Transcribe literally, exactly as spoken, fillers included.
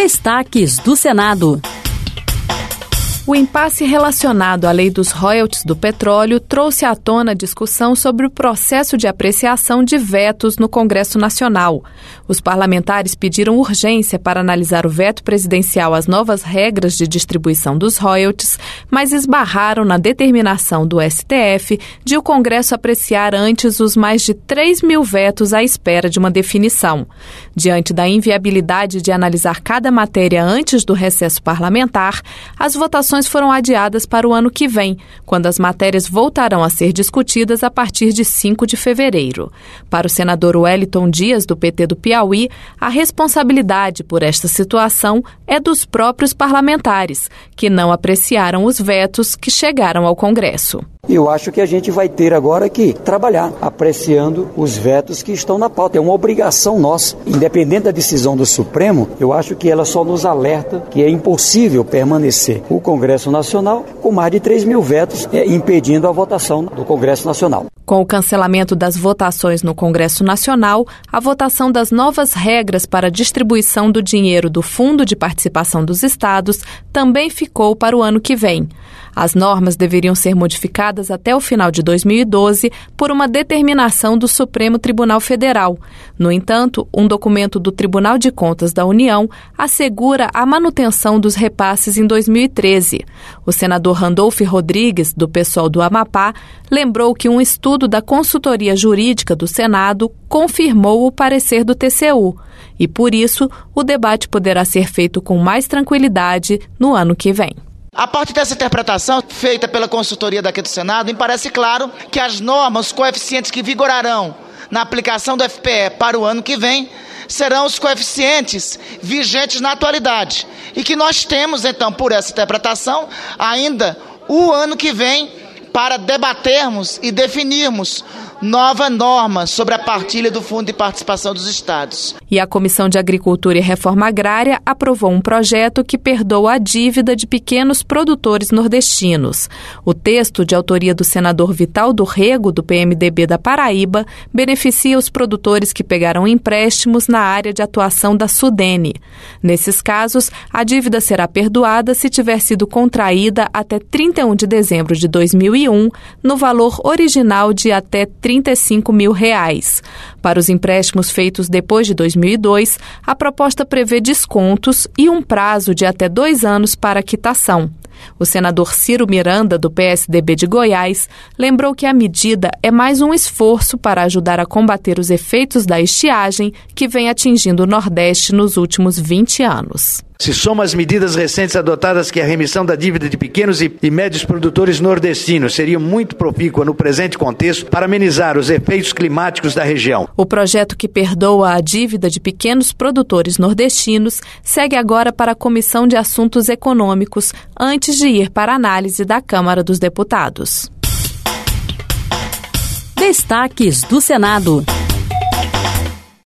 Destaques do Senado. O impasse relacionado à lei dos royalties do petróleo trouxe à tona a discussão sobre o processo de apreciação de vetos no Congresso Nacional. Os parlamentares pediram urgência para analisar o veto presidencial às novas regras de distribuição dos royalties, mas esbarraram na determinação do S T F de o Congresso apreciar antes os mais de três mil vetos à espera de uma definição. Diante da inviabilidade de analisar cada matéria antes do recesso parlamentar, as votações foram adiadas para o ano que vem, quando as matérias voltarão a ser discutidas a partir de cinco de fevereiro. Para o senador Wellington Dias, do P T do Piauí, a responsabilidade por esta situação é dos próprios parlamentares, que não apreciaram os vetos que chegaram ao Congresso. Eu acho que a gente vai ter agora que trabalhar apreciando os vetos que estão na pauta. É uma obrigação nossa. Independente da decisão do Supremo, eu acho que ela só nos alerta que é impossível permanecer o Congresso Nacional com mais de três mil vetos é, impedindo a votação do Congresso Nacional. Com o cancelamento das votações no Congresso Nacional, a votação das novas regras para a distribuição do dinheiro do Fundo de Participação dos Estados também ficou para o ano que vem. As normas deveriam ser modificadas até o final de dois mil e doze por uma determinação do Supremo Tribunal Federal. No entanto, um documento do Tribunal de Contas da União assegura a manutenção dos repasses em dois mil e treze. O senador Randolfo Rodrigues, do PSOL do Amapá, lembrou que um estudo da Consultoria Jurídica do Senado confirmou o parecer do T C U e, por isso, o debate poderá ser feito com mais tranquilidade no ano que vem. A partir dessa interpretação feita pela consultoria daqui do Senado, me parece claro que as normas, os coeficientes que vigorarão na aplicação do F P E para o ano que vem, serão os coeficientes vigentes na atualidade. E que nós temos, então, por essa interpretação, ainda o ano que vem para debatermos e definirmos nova norma sobre a partilha do Fundo de Participação dos Estados. E a Comissão de Agricultura e Reforma Agrária aprovou um projeto que perdoa a dívida de pequenos produtores nordestinos. O texto, de autoria do senador Vital do Rego, do P M D B da Paraíba, beneficia os produtores que pegaram empréstimos na área de atuação da Sudene. Nesses casos, a dívida será perdoada se tiver sido contraída até trinta e um de dezembro de dois mil e um, no valor original de até trinta e cinco mil reais. Para os empréstimos feitos depois de dois mil e dois, a proposta prevê descontos e um prazo de até dois anos para quitação. O senador Ciro Miranda, do P S D B de Goiás, lembrou que a medida é mais um esforço para ajudar a combater os efeitos da estiagem que vem atingindo o Nordeste nos últimos vinte anos. Se soma as medidas recentes adotadas que a remissão da dívida de pequenos e, e médios produtores nordestinos seria muito profícua no presente contexto para amenizar os efeitos climáticos da região. O projeto que perdoa a dívida de pequenos produtores nordestinos segue agora para a Comissão de Assuntos Econômicos, antes de ir para a análise da Câmara dos Deputados. Destaques do Senado.